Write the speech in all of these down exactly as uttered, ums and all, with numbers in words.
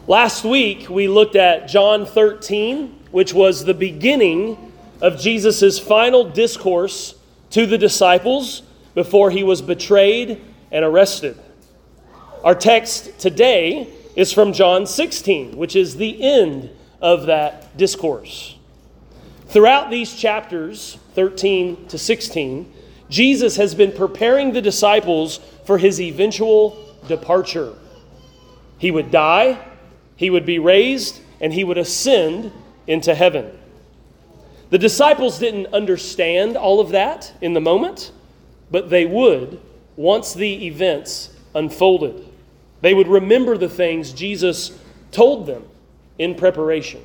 Last week, we looked at John thirteen, which was the beginning of Jesus' final discourse to the disciples before he was betrayed and arrested. Our text today is from John sixteen, which is the end of that discourse. Throughout these chapters, thirteen to sixteen, Jesus has been preparing the disciples for his eventual departure. He would die, he would be raised, and he would ascend into heaven. The disciples didn't understand all of that in the moment, but they would once the events unfolded. They would remember the things Jesus told them in preparation.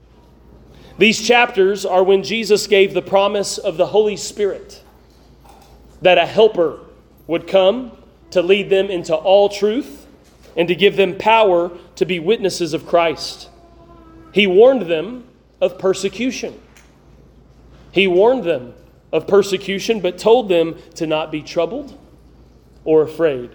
These chapters are when Jesus gave the promise of the Holy Spirit, that a helper would come to lead them into all truth and to give them power to be witnesses of Christ. He warned them of persecution. He warned them of persecution, but told them to not be troubled or afraid.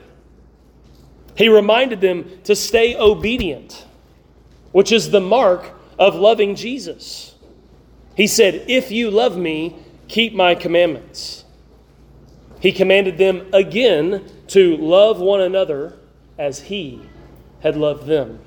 He reminded them to stay obedient, which is the mark of loving Jesus. He said, "If you love me, keep my commandments." He commanded them again to love one another as he had loved them.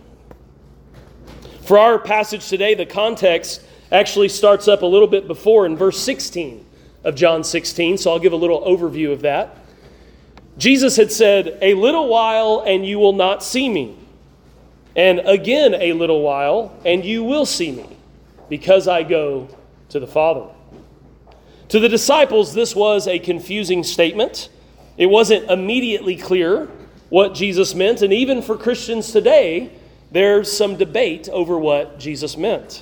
For our passage today, the context actually starts up a little bit before in verse sixteen of John sixteen, so I'll give a little overview of that. Jesus had said, "A little while and you will not see me, and again a little while and you will see me, because I go to the Father." To the disciples, this was a confusing statement. It wasn't immediately clear what Jesus meant, and even for Christians today, there's some debate over what Jesus meant.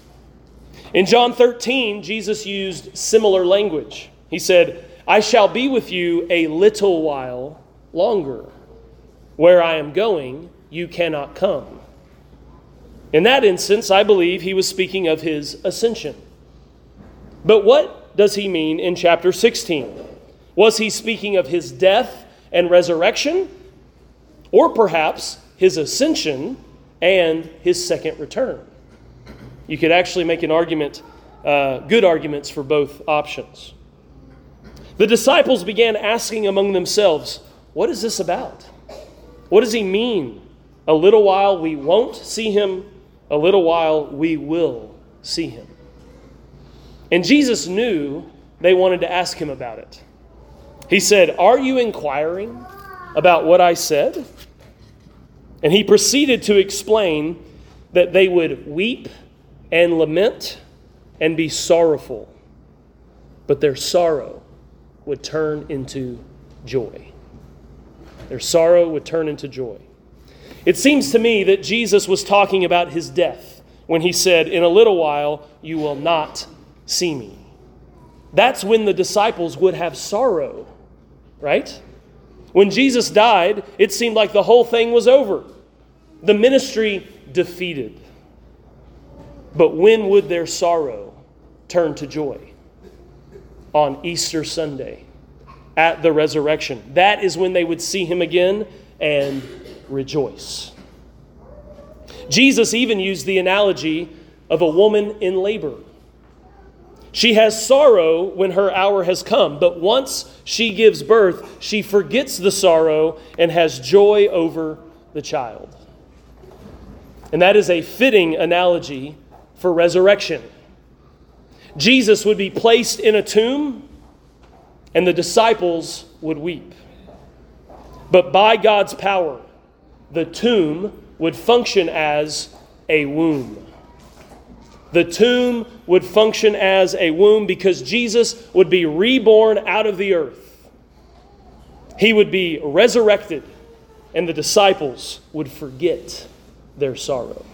In John thirteen, Jesus used similar language. He said, "I shall be with you a little while longer. Where I am going, you cannot come." In that instance, I believe he was speaking of his ascension. But what does he mean in chapter sixteen? Was he speaking of his death and resurrection? Or perhaps his ascension and his second return? You could actually make an argument, uh, good arguments for both options. The disciples began asking among themselves, what is this about? What does he mean? A little while we won't see him, a little while we will see him. And Jesus knew they wanted to ask him about it. He said, "Are you inquiring about what I said?" And he proceeded to explain that they would weep and lament and be sorrowful, but their sorrow would turn into joy. Their sorrow would turn into joy. It seems to me that Jesus was talking about his death when he said, "In a little while you will not see me." That's when the disciples would have sorrow, right? When Jesus died, it seemed like the whole thing was over. The ministry defeated. But when would their sorrow turn to joy? On Easter Sunday, at the resurrection. That is when they would see him again and rejoice. Jesus even used the analogy of a woman in labor. She has sorrow when her hour has come, but once she gives birth, she forgets the sorrow and has joy over the child. And that is a fitting analogy for resurrection. Jesus would be placed in a tomb, and the disciples would weep. But by God's power, the tomb would function as a womb. The tomb would function as a womb because Jesus would be reborn out of the earth. He would be resurrected, and the disciples would forget their sorrow.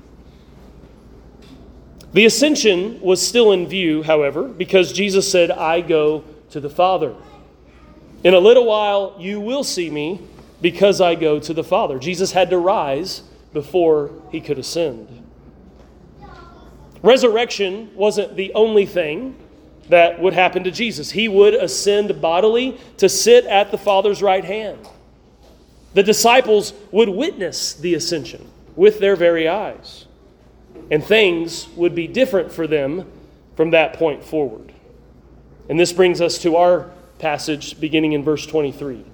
The ascension was still in view, however, because Jesus said, "I go to the Father. In a little while you will see me because I go to the Father." Jesus had to rise before he could ascend. Resurrection wasn't the only thing that would happen to Jesus. He would ascend bodily to sit at the Father's right hand. The disciples would witness the ascension. with their very eyes. And things would be different for them from that point forward. And this brings us to our passage beginning in verse twenty-three.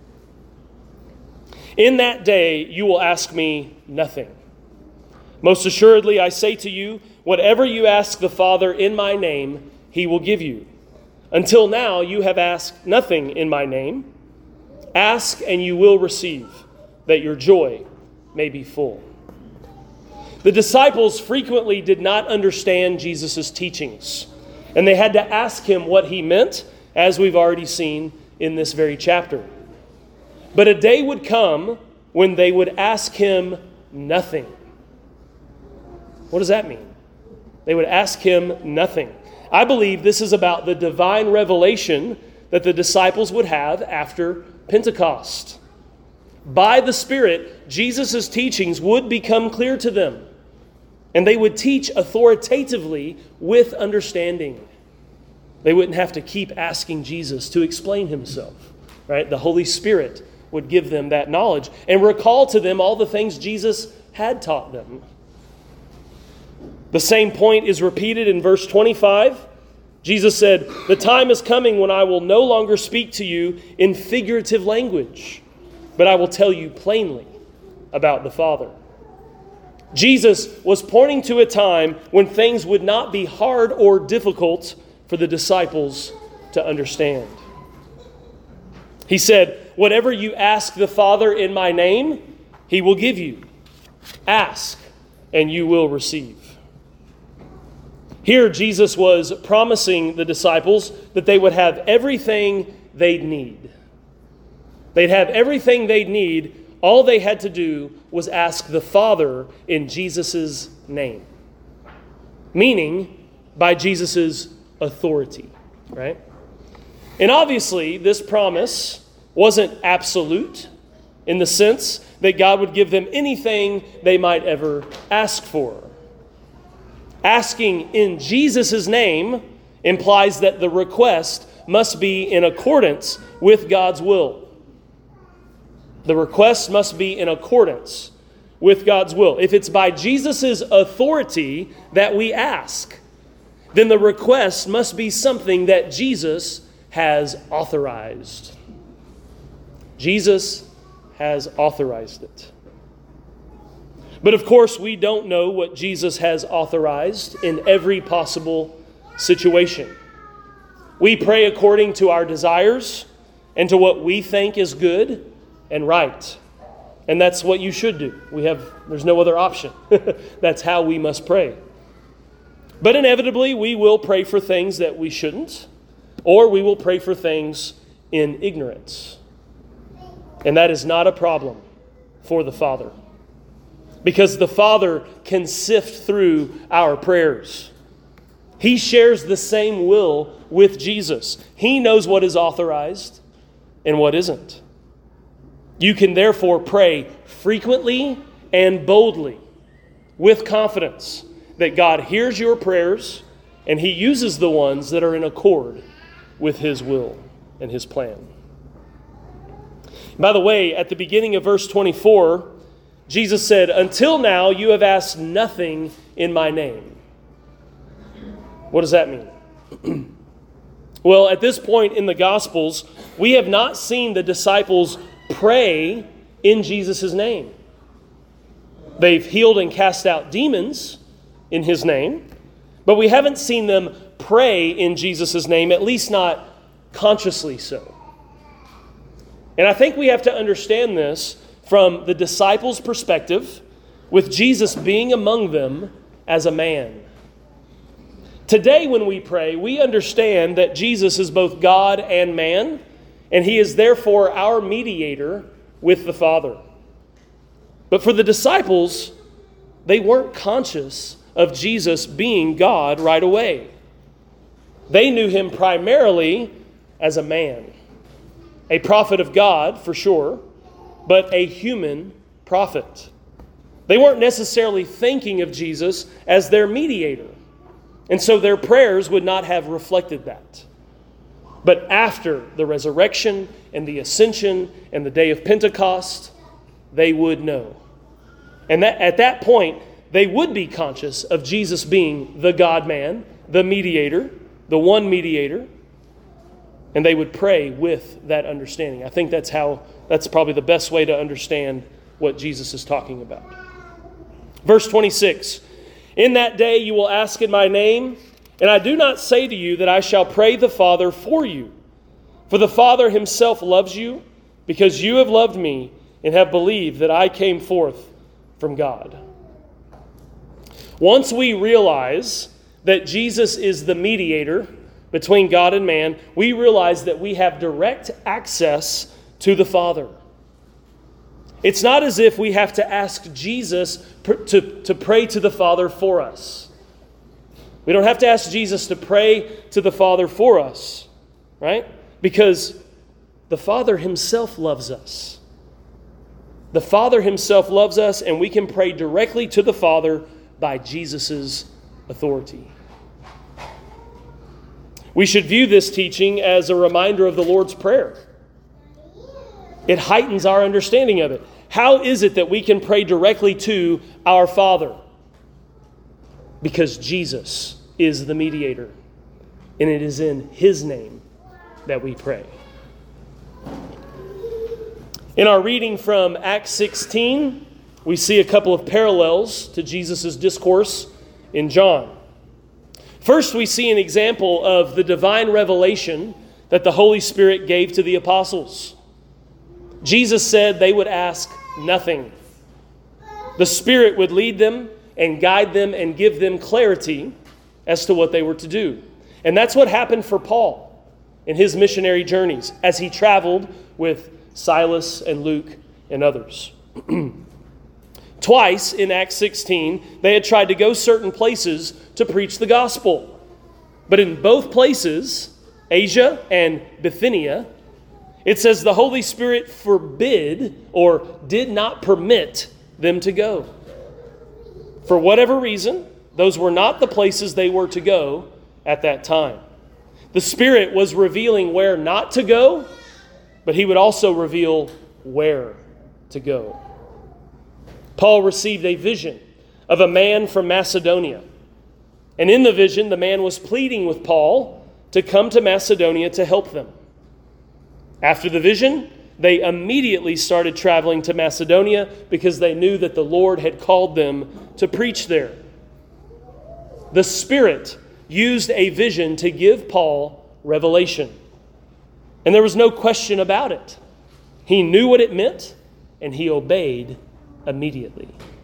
In that day you will ask me nothing. Most assuredly I say to you, whatever you ask the Father in my name, he will give you. Until now you have asked nothing in my name. Ask and you will receive, that your joy may be full. The disciples frequently did not understand Jesus' teachings, and they had to ask him what he meant, as we've already seen in this very chapter. But a day would come when they would ask him nothing. What does that mean? They would ask him nothing. I believe this is about the divine revelation that the disciples would have after Pentecost. By the Spirit, Jesus' teachings would become clear to them, and they would teach authoritatively with understanding. They wouldn't have to keep asking Jesus to explain himself, right? The Holy Spirit would give them that knowledge and recall to them all the things Jesus had taught them. The same point is repeated in verse twenty-five. Jesus said, "The time is coming when I will no longer speak to you in figurative language, but I will tell you plainly about the Father." Jesus was pointing to a time when things would not be hard or difficult for the disciples to understand. He said, "Whatever you ask the Father in my name, he will give you. Ask, and you will receive." Here, Jesus was promising the disciples that they would have everything they'd need. They'd have everything they'd need. All they had to do was ask the Father in Jesus' name. Meaning, by Jesus' authority, right? And obviously, this promise wasn't absolute in the sense that God would give them anything they might ever ask for. Asking in Jesus' name implies that the request must be in accordance with God's will. The request must be in accordance with God's will. If it's by Jesus' authority that we ask, then the request must be something that Jesus has authorized. Jesus has authorized it. But of course, we don't know what Jesus has authorized in every possible situation. We pray according to our desires and to what we think is good and right. And that's what you should do. We have, there's no other option. That's how we must pray. But inevitably, we will pray for things that we shouldn't, or we will pray for things in ignorance. And that is not a problem for the Father, because the Father can sift through our prayers. He shares the same will with Jesus. He knows what is authorized and what isn't. You can therefore pray frequently and boldly with confidence that God hears your prayers and he uses the ones that are in accord with his will and his plan. By the way, at the beginning of verse twenty-four, Jesus said, "Until now you have asked nothing in my name." What does that mean? Well, at this point in the Gospels, we have not seen the disciples pray in Jesus' name. They've healed and cast out demons in his name, but we haven't seen them pray in Jesus' name, at least not consciously so. And I think we have to understand this from the disciples' perspective, with Jesus being among them as a man. Today when we pray, we understand that Jesus is both God and man, and he is therefore our mediator with the Father. But for the disciples, they weren't conscious of Jesus being God right away. They knew him primarily as a man, a prophet of God for sure, but a human prophet. They weren't necessarily thinking of Jesus as their mediator, and so their prayers would not have reflected that. But after the resurrection and the ascension and the day of Pentecost, they would know. And that, at that point, they would be conscious of Jesus being the God-man, the mediator, the one mediator, and they would pray with that understanding. I think that's how, that's probably the best way to understand what Jesus is talking about. Verse twenty-six, in that day you will ask in my name, and I do not say to you that I shall pray the Father for you. For the Father himself loves you, because you have loved me and have believed that I came forth from God. Once we realize that Jesus is the mediator between God and man, we realize that we have direct access to the Father. It's not as if we have to ask Jesus to, to pray to the Father for us. We don't have to ask Jesus to pray to the Father for us, right? Because the Father himself loves us. The Father himself loves us, and we can pray directly to the Father by Jesus' authority. We should view this teaching as a reminder of the Lord's Prayer. It heightens our understanding of it. How is it that we can pray directly to our Father? Because Jesus is the mediator, and it is in his name that we pray. In our reading from Acts sixteen, we see a couple of parallels to Jesus' discourse in John. First, we see an example of the divine revelation that the Holy Spirit gave to the apostles. Jesus said they would ask nothing. The Spirit would lead them and guide them and give them clarity as to what they were to do. And that's what happened for Paul in his missionary journeys as he traveled with Silas and Luke and others. Twice in Acts sixteen, they had tried to go certain places to preach the gospel. But in both places, Asia and Bithynia, it says the Holy Spirit forbid or did not permit them to go. For whatever reason, those were not the places they were to go at that time. The Spirit was revealing where not to go, but he would also reveal where to go. Paul received a vision of a man from Macedonia. And in the vision, the man was pleading with Paul to come to Macedonia to help them. After the vision, they immediately started traveling to Macedonia because they knew that the Lord had called them to preach there. The Spirit used a vision to give Paul revelation. And there was no question about it. He knew what it meant, and he obeyed immediately.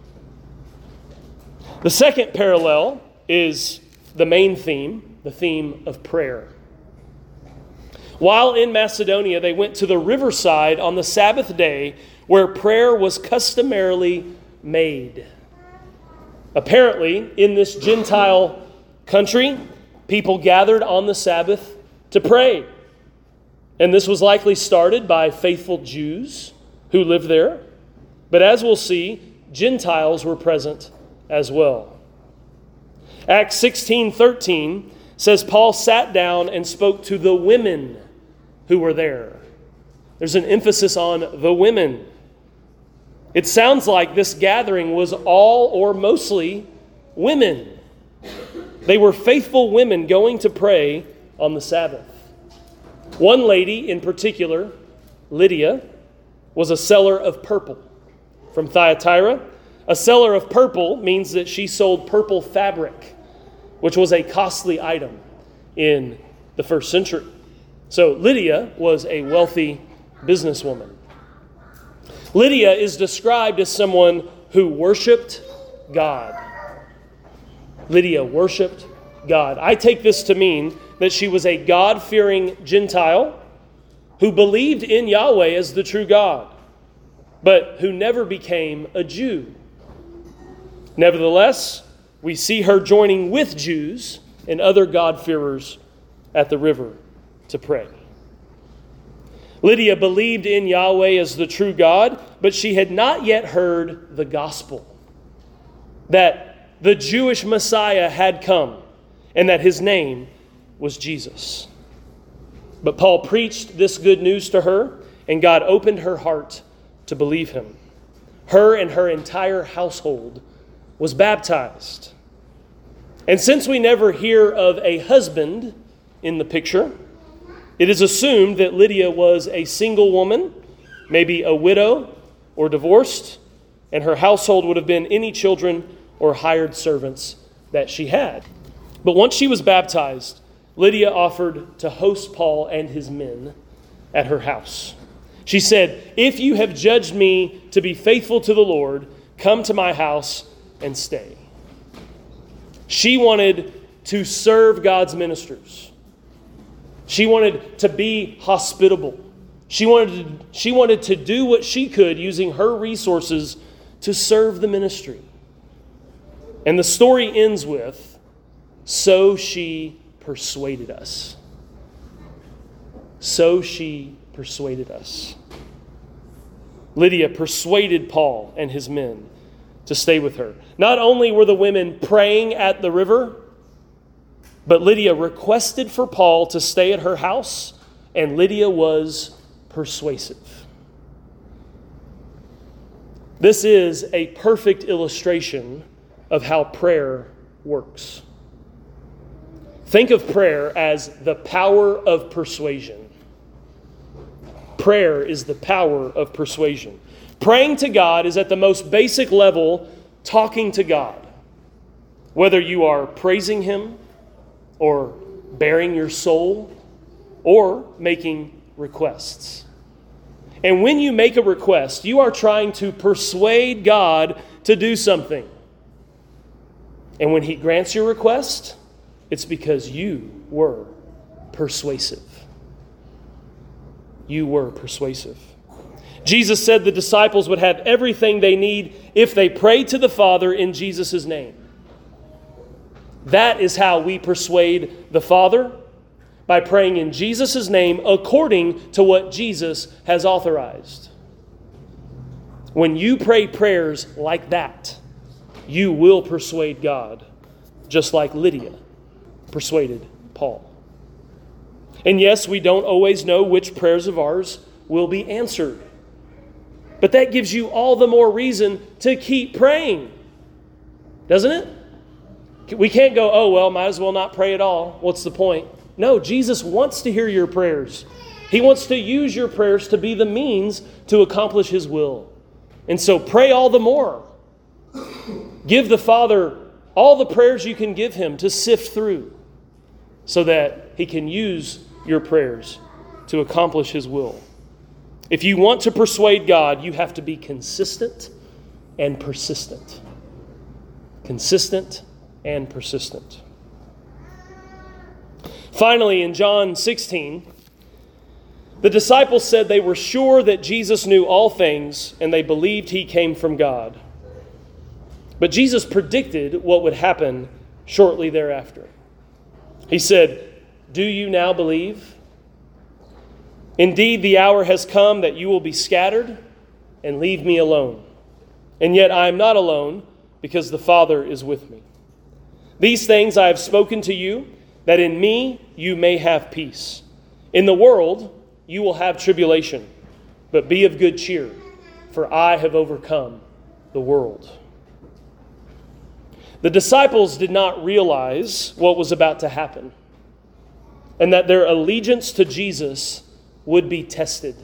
The second parallel is the main theme, the theme of prayer. While in Macedonia, they went to the riverside on the Sabbath day where prayer was customarily made. Apparently, in this Gentile country, people gathered on the Sabbath to pray. And this was likely started by faithful Jews who lived there. But as we'll see, Gentiles were present as well. Acts sixteen thirteen says Paul sat down and spoke to the women who were there. There's an emphasis on the women. It sounds like this gathering was all or mostly women. They were faithful women going to pray on the Sabbath. One lady in particular, Lydia, was a seller of purple from Thyatira. A seller of purple means that she sold purple fabric, which was a costly item in the first century. So Lydia was a wealthy businesswoman. Lydia is described as someone who worshiped God. Lydia worshiped God. I take this to mean that she was a God-fearing Gentile who believed in Yahweh as the true God, but who never became a Jew. Nevertheless, we see her joining with Jews and other God-fearers at the river to pray. Lydia believed in Yahweh as the true God, but she had not yet heard the gospel, that the Jewish Messiah had come and that his name was Jesus. But Paul preached this good news to her, and God opened her heart to believe him. Her and her entire household was baptized. And since we never hear of a husband in the picture, it is assumed that Lydia was a single woman, maybe a widow or divorced, and her household would have been any children or hired servants that she had. But once she was baptized, Lydia offered to host Paul and his men at her house. She said, "If you have judged me to be faithful to the Lord, come to my house and stay." She wanted to serve God's ministers. She wanted to be hospitable. She wanted to, she wanted to do what she could using her resources to serve the ministry. And the story ends with, "So she persuaded us." So she persuaded us. Lydia persuaded Paul and his men to stay with her. Not only were the women praying at the river, but Lydia requested for Paul to stay at her house, and Lydia was persuasive. This is a perfect illustration of how prayer works. Think of prayer as the power of persuasion. Prayer is the power of persuasion. Praying to God is at the most basic level talking to God. Whether you are praising Him or bearing your soul or making requests. And when you make a request, you are trying to persuade God to do something. And when He grants your request, it's because you were persuasive. You were persuasive. Jesus said the disciples would have everything they need if they prayed to the Father in Jesus' name. That is how we persuade the Father, by praying in Jesus' name according to what Jesus has authorized. When you pray prayers like that, you will persuade God, just like Lydia persuaded Paul. And yes, we don't always know which prayers of ours will be answered. But that gives you all the more reason to keep praying, doesn't it? We can't go, oh, well, might as well not pray at all. What's the point? No, Jesus wants to hear your prayers. He wants to use your prayers to be the means to accomplish His will. And so pray all the more. Give the Father all the prayers you can give Him to sift through so that He can use your prayers to accomplish His will. If you want to persuade God, you have to be consistent and persistent. Consistent and persistent. Finally, in John sixteen, the disciples said they were sure that Jesus knew all things and they believed He came from God. But Jesus predicted what would happen shortly thereafter. He said, "Do you now believe? Indeed, the hour has come that you will be scattered and leave me alone. And yet I am not alone, because the Father is with me. These things I have spoken to you, that in me you may have peace. In the world you will have tribulation, but be of good cheer, for I have overcome the world." The disciples did not realize what was about to happen, and that their allegiance to Jesus would be tested.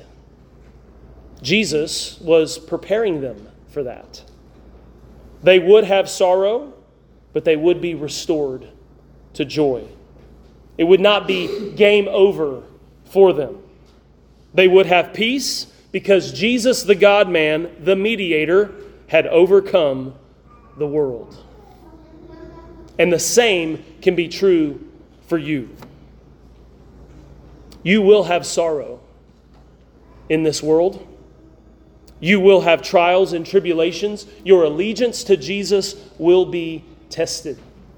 Jesus was preparing them for that. They would have sorrow, but they would be restored to joy. It would not be game over for them. They would have peace because Jesus, the God-man, the mediator, had overcome the world. And the same can be true for you. You will have sorrow in this world. You will have trials and tribulations. Your allegiance to Jesus will be tested.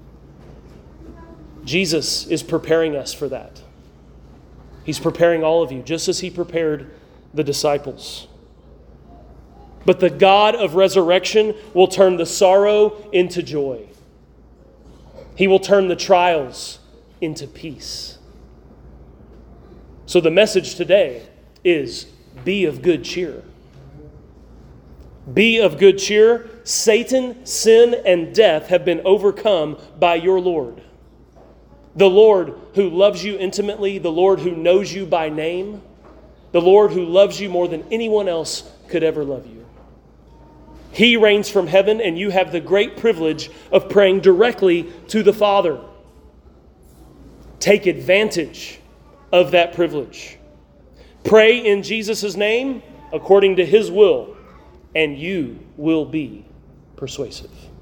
Jesus is preparing us for that. He's preparing all of you, just as He prepared the disciples. But the God of resurrection will turn the sorrow into joy. He will turn the trials into peace. So the message today is, be of good cheer. Be of good cheer. Satan, sin, and death have been overcome by your Lord. The Lord who loves you intimately, the Lord who knows you by name, the Lord who loves you more than anyone else could ever love you. He reigns from heaven, and you have the great privilege of praying directly to the Father. Take advantage of that privilege. Pray in Jesus' name, according to His will, and you will be persuasive.